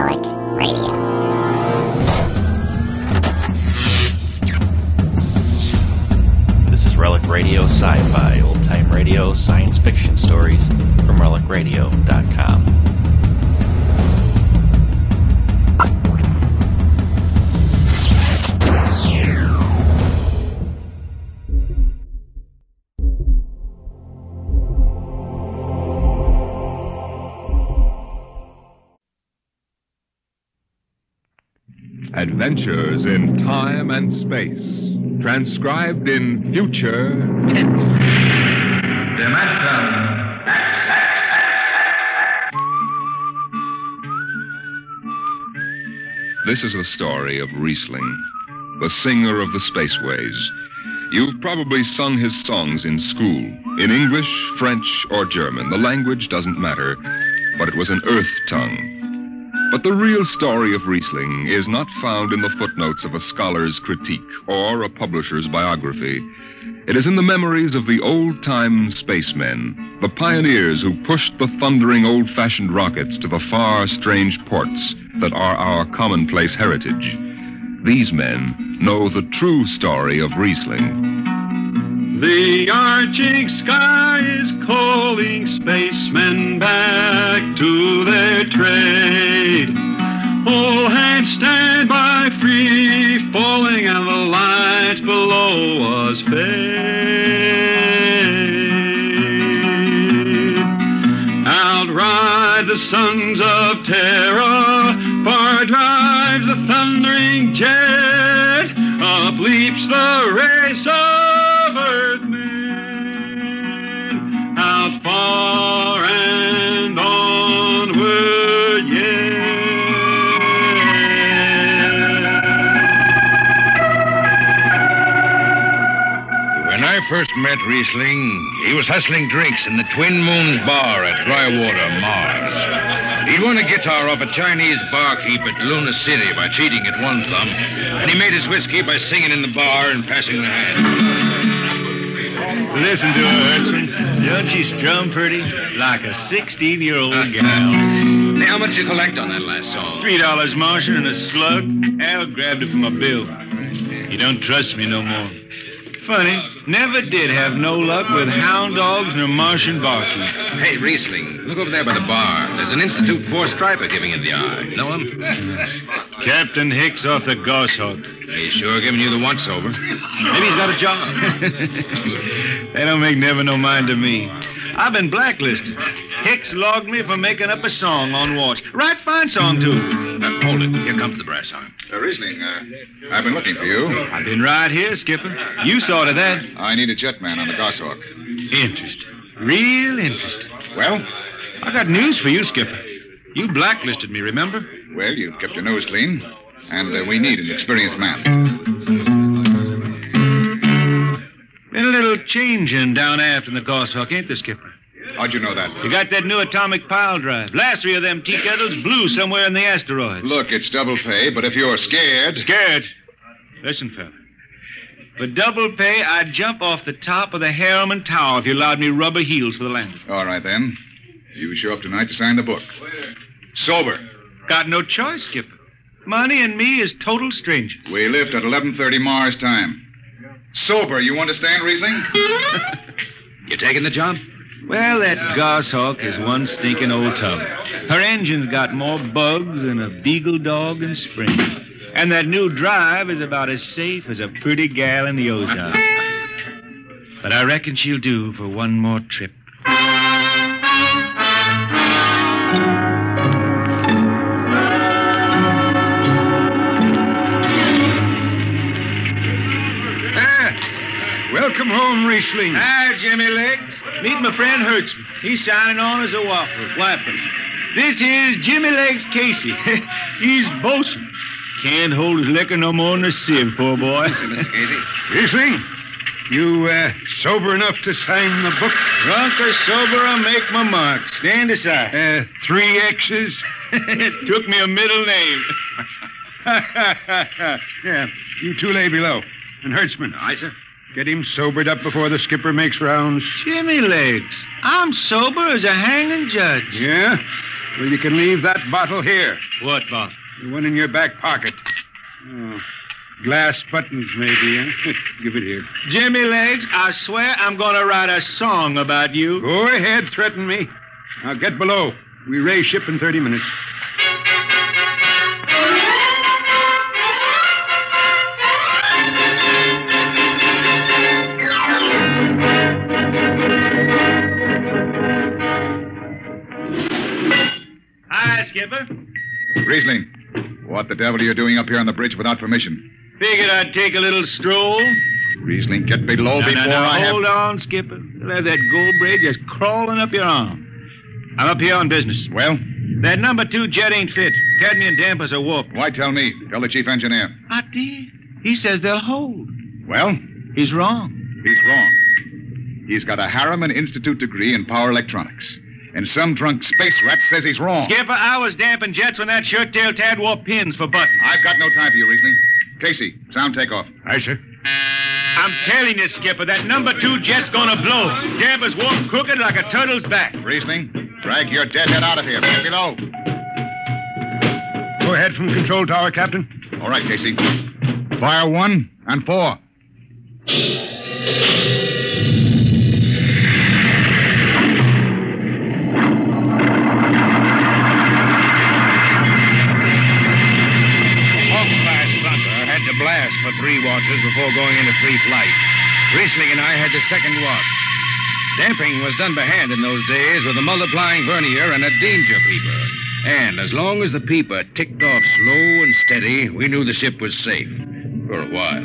Relic Radio. This is Relic Radio Sci-Fi, old-time radio, science fiction stories from RelicRadio.com. Adventures in time and space, transcribed in future tense. Dimension X. This is the story of Riesling, the singer of the spaceways. You've probably sung his songs in school, in English, French, or German. The language doesn't matter, but it was an Earth tongue. But the real story of Riesling is not found in the footnotes of a scholar's critique or a publisher's biography. It is in the memories of the old-time spacemen, the pioneers who pushed the thundering old-fashioned rockets to the far, strange ports that are our commonplace heritage. These men know the true story of Riesling. The arching sky is calling spacemen back to their trade. All hands stand by, free falling, and the lights below us fade. Outride the sons of terror, far drives the thundering jet, up leaps the race of Earthmen, out far and onward yet. When I first met Riesling, he was hustling drinks in the Twin Moons bar at Drywater, Mars. He'd won a guitar off a Chinese barkeep at Luna City by cheating at one thumb, and he made his whiskey by singing in the bar and passing the hat. Listen to her, Hertzman. Don't she strum pretty? Like a 16-year-old gal. Say, how much you collect on that last song? $3 Martian and a slug. Al grabbed it from my bill. You don't trust me no more. Funny, never did have no luck with hound dogs nor Martian barkeep. Hey, Riesling, look over there by the bar. There's an Institute 4 striper giving you the eye. Know him? Captain Hicks off the Goshawk. He's sure giving you the once-over. Maybe he's got a job. They don't make never no mind to me. I've been blacklisted. Hicks logged me for making up a song on watch. Right fine song, too. Hold it. Here comes the brass arm. Riesling, I've been looking for you. I've been right here, Skipper. You saw to that. I need a jetman on the Goshawk. Interesting. Real interesting. Well? I got news for you, Skipper. You blacklisted me, remember? Well, you've kept your nose clean, and we need an experienced man. Been a little changing down aft in the Goshawk, ain't there, Skipper? How'd you know that? You got that new atomic pile drive. Last 3 of them tea kettles blew somewhere in the asteroids. Look, it's double pay, but if you're scared... Scared? Listen, fella. For double pay, I'd jump off the top of the Harriman Tower if you allowed me rubber heels for the landing. All right, then. You show up tonight to sign the book. Sober. Got no choice, Skipper. Money and me is total strangers. We lift at 11:30 Mars time. Sober, you understand, Riesling? You taking the job? Well, that Goshawk is one stinking old tub. Her engine's got more bugs than a beagle dog in spring. And that new drive is about as safe as a pretty gal in the Ozarks. But I reckon she'll do for one more trip. Welcome home, Riesling. Hi, Jimmy Legs. Meet my friend Hertzman. He's signing on as a wiper. This is Jimmy Legs Casey. He's bosun. Can't hold his liquor no more than a sieve, poor boy. Mr. Casey. Riesling, you sober enough to sign the book? Drunk or sober, I'll make my mark. Stand aside. 3 X's? It took me a middle name. Yeah, you two lay below. And Hertzman. Aye, sir. Get him sobered up before the skipper makes rounds. Jimmy Legs, I'm sober as a hanging judge. Yeah? Well, you can leave that bottle here. What, Bob? The one in your back pocket. Oh, glass buttons, maybe, huh? Give it here. Jimmy Legs, I swear I'm going to write a song about you. Go ahead, threaten me. Now get below. We raise ship in 30 minutes. Hi, Skipper. Riesling, what the devil are you doing up here on the bridge without permission? Figured I'd take a little stroll. Riesling, get below before I have... Hold on, Skipper. You'll have that gold braid just crawling up your arm. I'm up here on business. Well, That number 2 jet ain't fit. Cadmium dampers are warped. why tell me? Tell the chief engineer. I did. He says they'll hold. Well, He's wrong. he's wrong. He's got a Harriman Institute degree in power electronics. And some drunk space rat says he's wrong. Skipper, I was damping jets when that shirt-tail Tad wore pins for buttons. I've got no time for you, Riesling. Casey, sound takeoff. Aye, sir. I'm telling you, Skipper, that number 2 jet's gonna blow. Dampers warped crooked like a turtle's back. Riesling, drag your deadhead out of here. Get below. Go ahead from the control tower, Captain. All right, Casey. Fire 1 and 4. Hawk-class Thunder had to blast for 3 watches before going into free flight. Riesling and I had the second watch. Damping was done by hand in those days with a multiplying vernier and a danger peeper. And as long as the peeper ticked off slow and steady, we knew the ship was safe. For a while.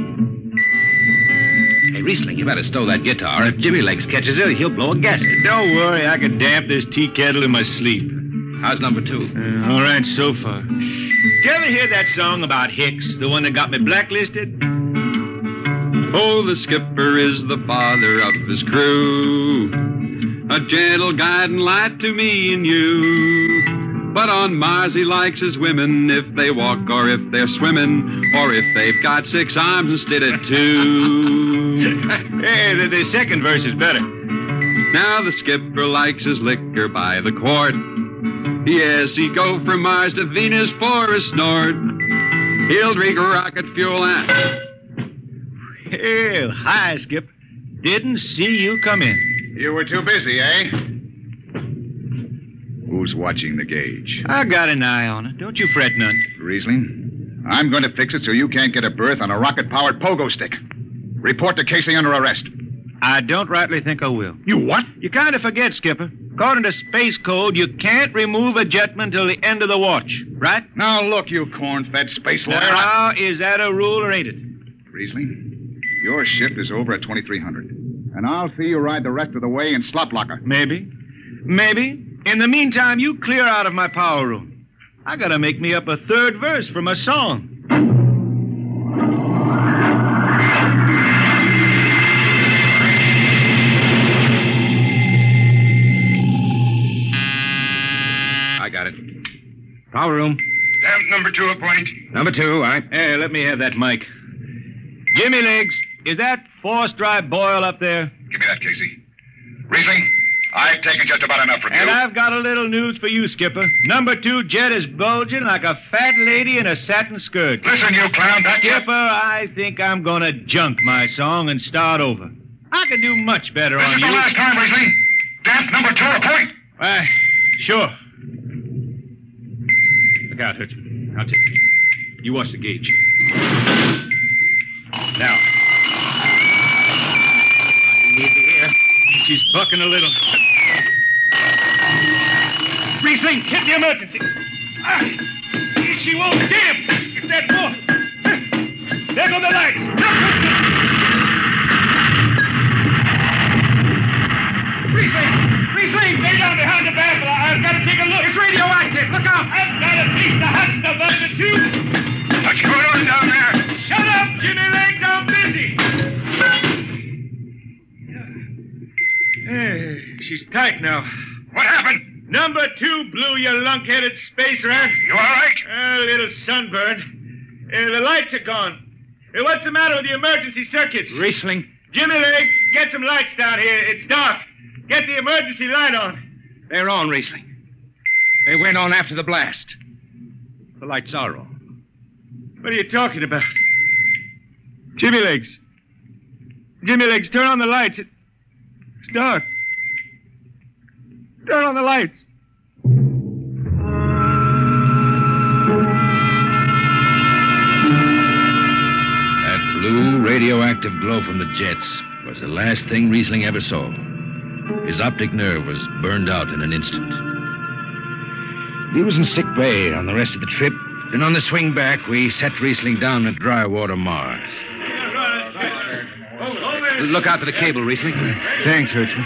Hey, Riesling, you better stow that guitar. If Jimmy Legs catches it, he'll blow a gasket. Don't worry, I can damp this tea kettle in my sleep. How's number 2? All right, so far. Did you ever hear that song about Hicks, the one that got me blacklisted? Oh, the skipper is the father of his crew, a gentle guiding light to me and you. But on Mars he likes his women if they walk or if they're swimming, or if they've got 6 arms instead of 2. Hey, the second verse is better. Now the skipper likes his liquor by the quart. Yes, he'd go from Mars to Venus for a snort. He'll drink rocket fuel and... Hell, hi, Skip. Didn't see you come in. You were too busy, eh? Who's watching the gauge? I got an eye on it. Don't you fret none. Riesling, I'm going to fix it so you can't get a berth on a rocket-powered pogo stick. Report to Casey under arrest. I don't rightly think I will. You what? You kind of forget, Skipper. According to Space Code, you can't remove a jetman till the end of the watch, right? Now, look, you corn-fed space lawyer. Now, is that a rule or ain't it? Riesling, your shift is over at 2300. And I'll see you ride the rest of the way in slop locker. Maybe. Maybe. In the meantime, you clear out of my power room. I gotta make me up a 3rd verse from a song. I got it. Power room. Damp number 2 a point. Number 2, aye. Hey, let me have that mic. Jimmy Legs, is that force drive Boyle up there? Give me that, Casey. Riesling, I've taken just about enough from And you. I've got a little news for you, Skipper. Number 2 jet is bulging like a fat lady in a satin skirt. Listen, you clown, that's Skipper, I think I'm gonna junk my song and start over. I can do much better This on is you. the last time, Riesling. Damp number 2 a point. Why, sure. Look out, Hutchman. I'll take it. You watch the gauge. Now. You need to hear. She's bucking a little. Riesling, hit the emergency. She won't damp. It's that force. There go the lights. Riesling, stay down behind the baffle. I've got to take a look. It's radioactive. Look out. I've got a piece of hot stuff under the tube. What's going on down there? Shut up, Jimmy Legs. I'm busy. Hey, she's tight now. What happened? Number 2 blew, you lunk-headed space rat. You all right? A little sunburn. The lights are gone. What's the matter with the emergency circuits? Riesling. Jimmy Legs, get some lights down here. It's dark. Get the emergency light on. They're on, Riesling. They went on after the blast. The lights are on. What are you talking about? Jimmy Legs. Jimmy Legs, turn on the lights. It's dark. Turn on the lights. That blue radioactive glow from the jets was the last thing Riesling ever saw. His optic nerve was burned out in an instant. He was in sick bay on the rest of the trip, and on the swing back, we set Riesling down at Drywater, Mars. Look out for the cable, Riesling. Thanks, Hertzman.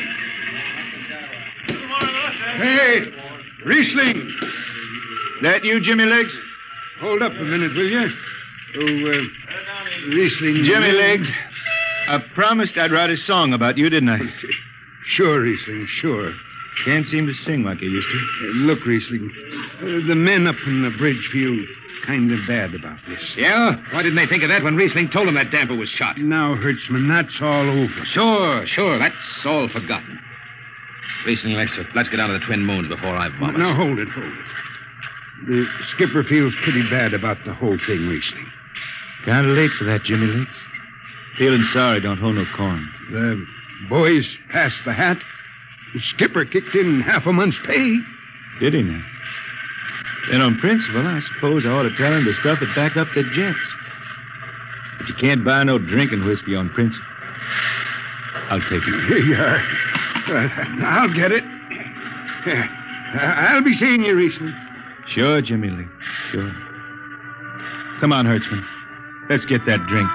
Hey, Riesling. That you, Jimmy Legs? Hold up a minute, will you? Oh, Riesling. Jimmy Legs, I promised I'd write a song about you, didn't I? Sure, Riesling, sure. Can't seem to sing like I used to. Look, Riesling, the men up in the bridge feel kind of bad about this. Yeah? Why didn't they think of that when Riesling told them that damper was shot? Now, Hertzman, that's all over. Sure. That's all forgotten. Riesling, let's get down to the Twin Moons before I vomit. Now, hold it. The skipper feels pretty bad about the whole thing, Riesling. Kind of late for that, Jimmy Legs. Feeling sorry don't hold no corn. The boys passed the hat. The skipper kicked in half a month's pay. Did he now? Then on principle, I suppose I ought to tell him to stuff it back up the jets. But you can't buy no drinking whiskey on principle. I'll take it. Here you are. I'll get it. I'll be seeing you, Riesling. Sure, Jimmy Lee. Sure. Come on, Hertzman. Let's get that drink.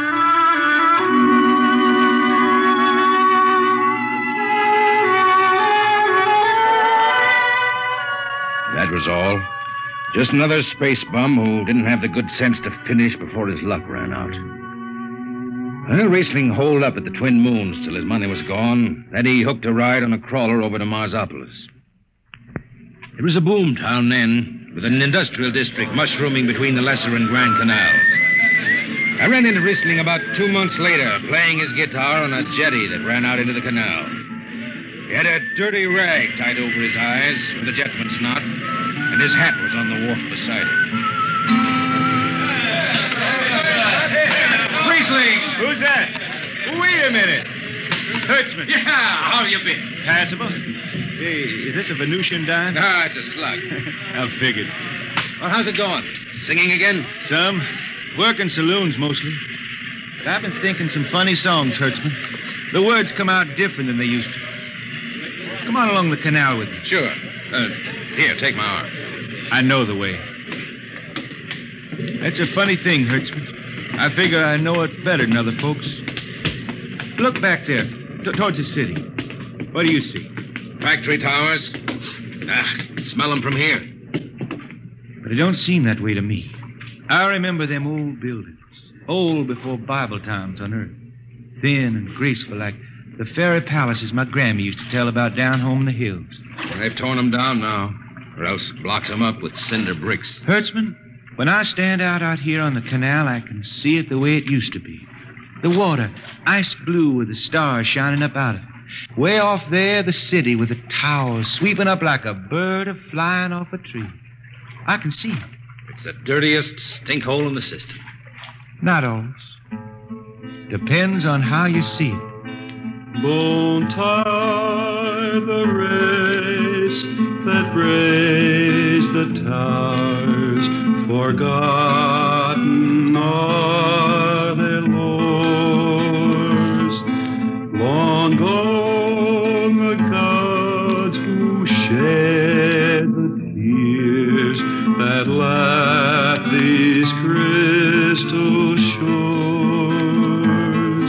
That was all. Just another space bum who didn't have the good sense to finish before his luck ran out. Well, Riesling holed up at the Twin Moons till his money was gone. Then he hooked a ride on a crawler over to Marsopolis. It was a boom town then, with an industrial district mushrooming between the Lesser and Grand Canals. I ran into Riesling about 2 months later, playing his guitar on a jetty that ran out into the canal. He had a dirty rag tied over his eyes with a jetman's knot, and his hat was on the wharf beside him. Riesling! Who's that? Wait a minute. Hertzman. Yeah, how you been? Passable. Say, is this a Venusian dime? Ah, it's a slug. I figured. Well, how's it going? Singing again? Some. Working saloons, mostly. But I've been thinking some funny songs, Hertzman. The words come out different than they used to. Come on along the canal with me. Sure. Here, take my arm. I know the way. That's a funny thing, Hertzman. I figure I know it better than other folks. Look back there, towards the city. What do you see? Factory towers. Smell them from here. But it don't seem that way to me. I remember them old buildings, old before Bible times on Earth. Thin and graceful like the fairy palaces my Grammy used to tell about down home in the hills. Well, they've torn them down now, or else blocked them up with cinder bricks. Hertzman, when I stand out here on the canal, I can see it the way it used to be. The water, ice blue with the stars shining up out of it. Way off there, the city with the towers sweeping up like a bird flying off a tree. I can see it. It's the dirtiest stink hole in the system. Not always. Depends on how you see it. Bone tie the race that raised the towers, forgotten are their lores. Long gone the gods who shed the tears that lap these crystal shores.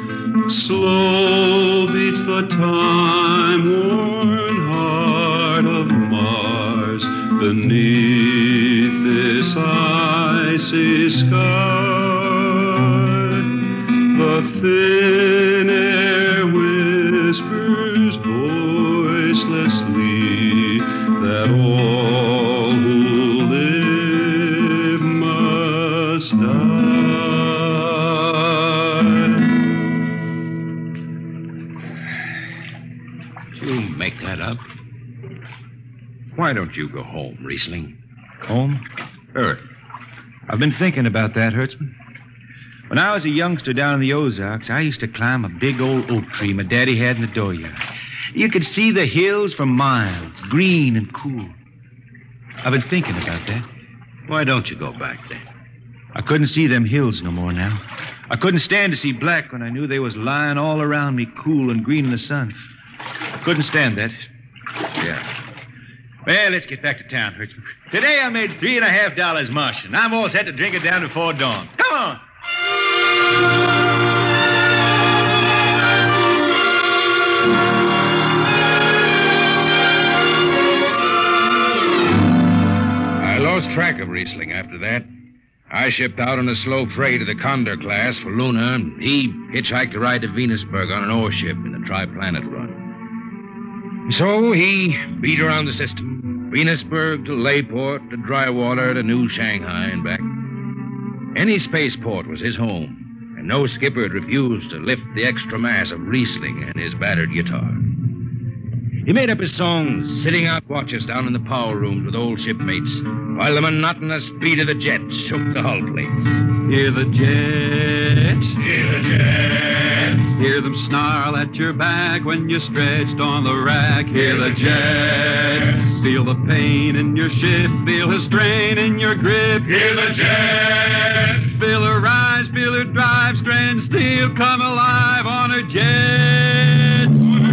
Slow beats the time-worn heart of Mars beneath this icy sky. The thin air whispers voicelessly that all who live must die. You make that up. Why Why don't you go home, Riesling? Home? Earth. I've been thinking about that, Hertzman. When I was a youngster down in the Ozarks, I used to climb a big old oak tree my daddy had in the dooryard. You could see the hills for miles, green and cool. I've been thinking about that. Why don't you go back then? I couldn't see them hills no more now. I couldn't stand to see black when I knew they was lying all around me, cool and green in the sun. I couldn't stand that. Yeah. Well, let's get back to town, Hertzman. Today I made $3.50 mush, and I'm all set to drink it down before dawn. Come on! I lost track of Riesling after that. I shipped out on a slow freight of the Condor class for Luna, and he hitchhiked a ride to Venusburg on an ore ship in the Tri-Planet run. So he beat around the system. Venusburg to Layport to Drywater to New Shanghai and back. Any spaceport was his home, and no skipper had refused to lift the extra mass of Riesling and his battered guitar. He made up his songs, sitting out watches down in the power rooms with old shipmates, while the monotonous beat of the jets shook the hull plates. Hear the jets. Hear the jets. Hear them snarl at your back when you're stretched on the rack. Hear the jets. Feel the pain in your ship. Feel the strain in your grip. Hear the jets. Feel her rise, feel her drive. Strand steel come alive on her jets.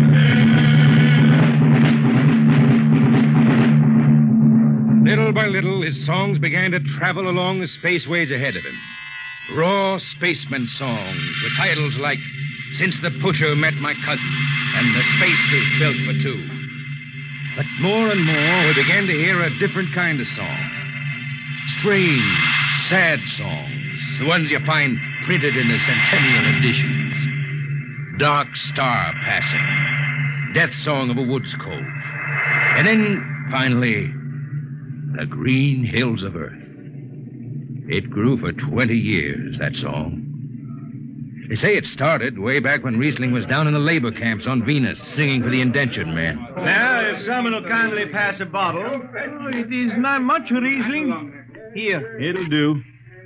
Little by little, his songs began to travel along the spaceways ahead of him. Raw spaceman songs with titles like Since the Pusher Met My Cousin and The Spacesuit Built for Two. But more and more, we began to hear a different kind of song. Strange, sad songs, the ones you find printed in the centennial editions. Dark Star Passing, Death Song of a Woods Cove. And then, finally, The Green Hills of Earth. It grew for 20 years, that song. They say it started way back when Riesling was down in the labor camps on Venus, singing for the indentured men. Now, if someone will kindly pass a bottle. Oh, it is not much, Riesling. Here. It'll do.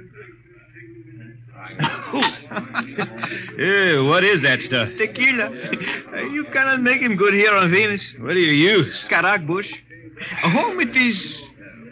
What is that stuff? Tequila. You cannot make him good here on Venus. What do you use? Carac bush. Home it is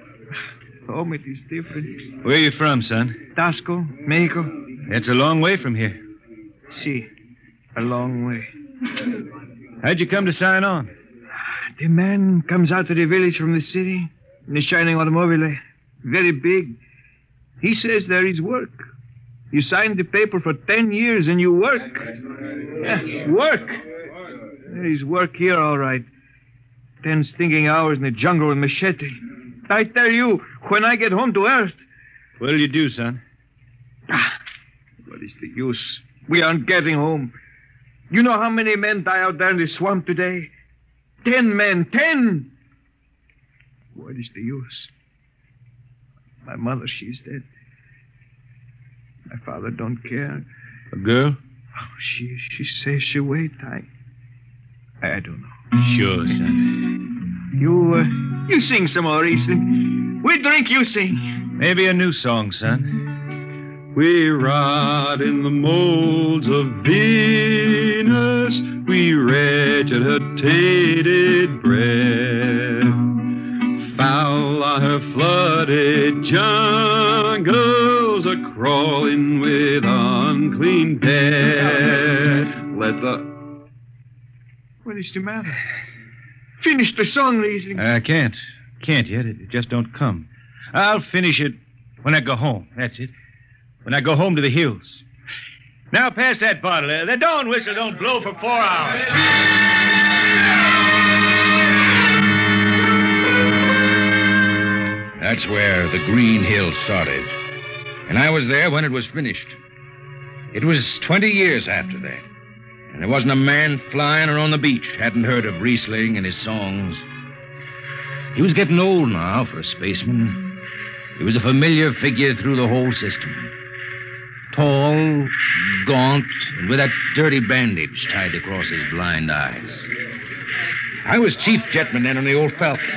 different. Where are you from, son? Tasco, Mexico. That's a long way from here. Si, a long way. How'd you come to sign on? The man comes out to the village from the city in a shining automobile. Very big. He says there is work. You sign the paper for 10 years and you work. Yeah, work. There is work here, all right. 10 stinking hours in the jungle with machete. I tell you, when I get home to Earth... What'll you do, son? What is the use? We aren't getting home. You know how many men die out there in the swamp today? 10 men. 10! What is the use? My mother, she's dead. My father don't care. A girl? Oh, she says she'll wait. I don't know. Sure, son. You sing some more, Riesling. We drink, you sing. Maybe a new song, son. We rot in the molds of Venus. We regurgitated breath. Foul are her flooded jungles, a-crawling with unclean death. What is the matter? Finish the song, Riesling. I can't. Can't yet. It just don't come. I'll finish it when I go home. That's it. When I go home to the hills. Now pass that bottle. The dawn whistle don't blow for 4 hours. That's where the Green Hills started. And I was there when it was finished. It was 20 years after that. And there wasn't a man flying or on the beach hadn't heard of Riesling and his songs. He was getting old now for a spaceman. He was a familiar figure through the whole system. Tall, gaunt, and with that dirty bandage tied across his blind eyes. I was chief jetman then on the old Falcon.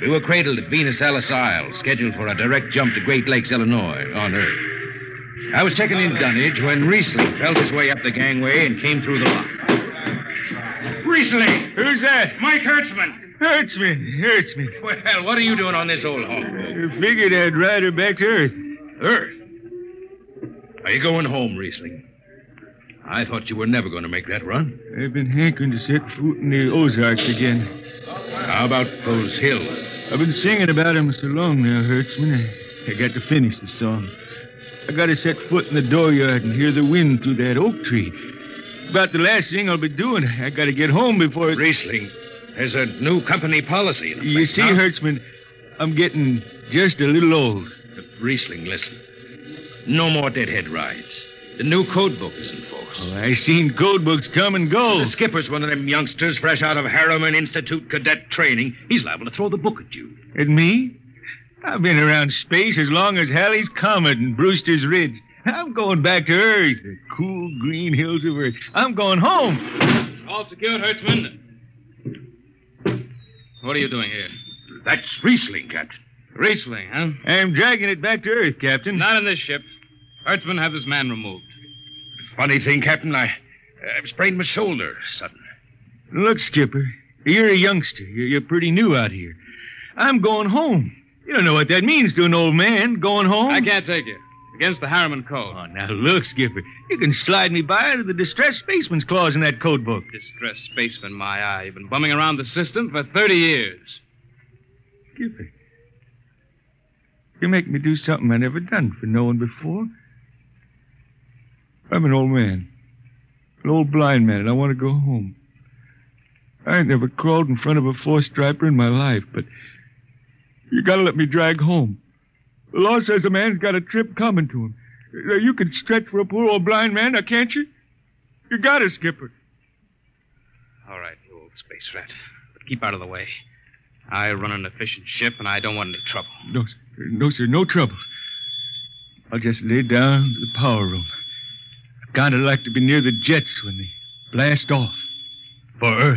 We were cradled at Venus Ellis Isle, scheduled for a direct jump to Great Lakes, Illinois, on Earth. I was checking in dunnage when Riesling felt his way up the gangway and came through the lock. Riesling! Who's that? Mike Hertzman. Hertzman. Well, what are you doing on this old hog? I figured I'd ride her back to Earth. Earth? Are you going home, Riesling? I thought you were never going to make that run. I've been hankering to set foot in the Ozarks again. How about those hills? I've been singing about them so long now, Hertzman. I got to finish the song. I got to set foot in the dooryard and hear the wind through that oak tree. About the last thing I'll be doing. I got to get home before... Riesling, there's a new company policy in effect. You see, Hertzman, I'm getting just a little old. But Riesling, listen. No more deadhead rides. The new code book is in force. Oh, I seen code books come and go. The skipper's one of them youngsters fresh out of Harriman Institute cadet training. He's liable to throw the book at you. At me? I've been around space as long as Halley's Comet and Brewster's Ridge. I'm going back to Earth, the cool green hills of Earth. I'm going home. All secured, Hertzman. What are you doing here? That's Riesling, Captain. Riesling, huh? I'm dragging it back to Earth, Captain. Not in this ship. Hertzman, have this man removed. Funny thing, Captain, I've sprained my shoulder suddenly. Look, Skipper, you're a youngster. You're pretty new out here. I'm going home. You don't know what that means to an old man, going home. I can't take you. Against the Harriman Code. Oh, now look, Skipper. You can slide me by to the distressed spaceman's clause in that code book. Distressed spaceman, my eye. You've been bumming around the system for 30 years. Skipper, you make me do something I never done for no one before. I'm an old man. An old blind man, and I want to go home. I ain't never crawled in front of a four-striper in my life, but you gotta let me drag home. The law says a man's got a trip coming to him. You can stretch for a poor old blind man, now can't you? You got it, Skipper. All right, you old space rat. But keep out of the way. I run an efficient ship, and I don't want any trouble. No, sir, no trouble. I'll just lay down to the power room. I kind of like to be near the jets when they blast off for Earth.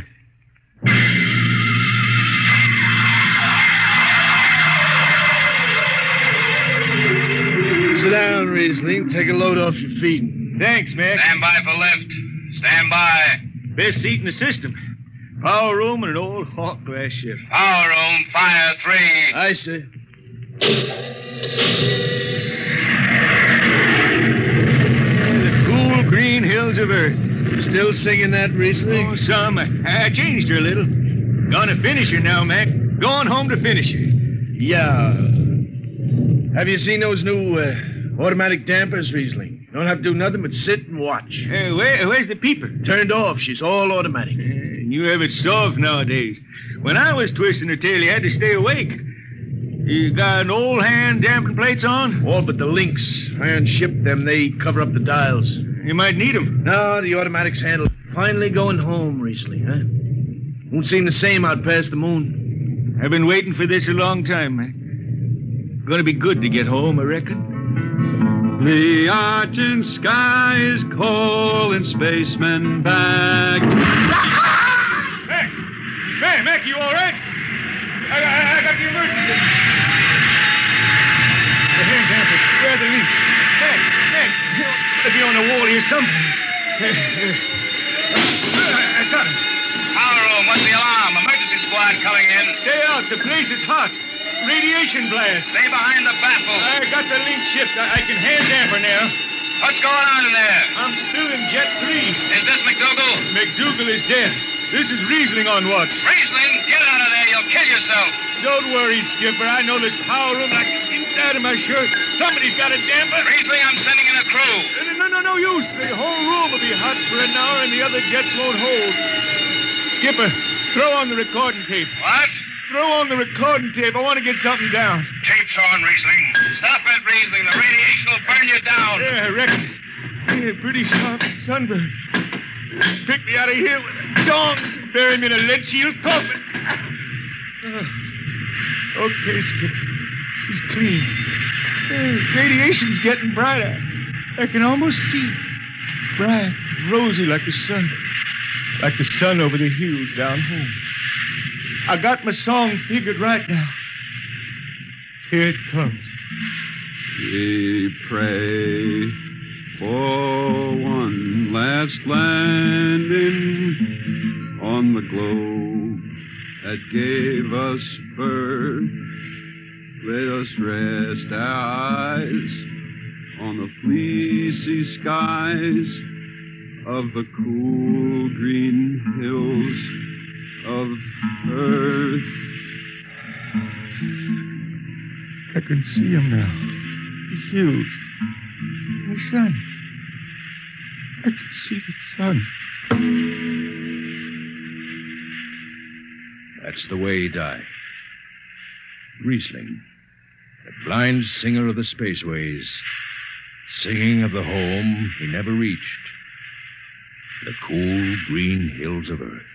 Sit down, Riesling. Take a load off your feet. Thanks, Mac. Stand by for lift. Stand by. Best seat in the system. Power room and an old Hawk class ship. Power room, fire 3. Aye, sir. The cool green hills of Earth. You still singing that, Riesling? Oh, some. I changed her a little. Gonna finish her now, Mac. Going home to finish her. Yeah. Have you seen those new automatic dampers, Riesling? Don't have to do nothing but sit and watch. Where's the peeper? Turned off. She's all automatic. You have it soft nowadays. When I was twisting her tail, you had to stay awake. You got an old hand damping plates on? All but the links. Iron shipped them. They cover up the dials. You might need them. No, the automatics handle. Finally going home, Riesling, huh? Won't seem the same out past the moon. I've been waiting for this a long time, Mac. Gonna be good to get home, I reckon. The argent sky is calling spacemen back. Mac, you all right? I got the emergency. The hand dampers. Where are the links? Mac, gotta be on the wall here somewhere. I got him. Power room, what's the alarm? Emergency squad coming in. Stay out. The place is hot. Radiation blast. Stay behind the baffle. I got the link shift. I can hand damper now. What's going on in there? I'm still in Jet 3. Is this McDougal? McDougal is dead. This is Riesling on watch. Riesling, get out of there. You'll kill yourself. Don't worry, Skipper. I know this power room like the inside of my shirt. Somebody's got a damper. Riesling, I'm sending in a crew. No use. The whole room will be hot for an hour and the other jets won't hold. Skipper, throw on the recording tape. What? Throw on the recording tape. I want to get something down. Tape's on, Riesling. Stop it, Riesling. The radiation will burn you down. Yeah, I reckon. Yeah, pretty sharp sunburn. Pick me out of here with a tongs and bury me in a lead shield coffin. Okay, Skipper. She's clean. Radiation's getting brighter. I can almost see it. Bright, rosy like the sun. Like the sun over the hills down home. I got my song figured right now. Here it comes. We pray for one last landing on the globe that gave us birth. Let us rest our eyes on the fleecy skies of the cool green hills of earth. I can see him now. The hills. The sun. I can see the sun. That's the way he died. Riesling, the blind singer of the spaceways, singing of the home he never reached, the cool green hills of Earth.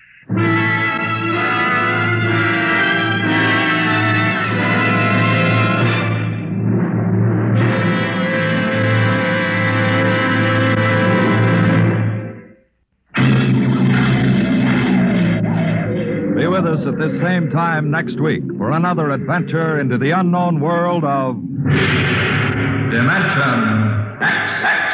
Be with us at this same time next week for another adventure into the unknown world of Dimension X.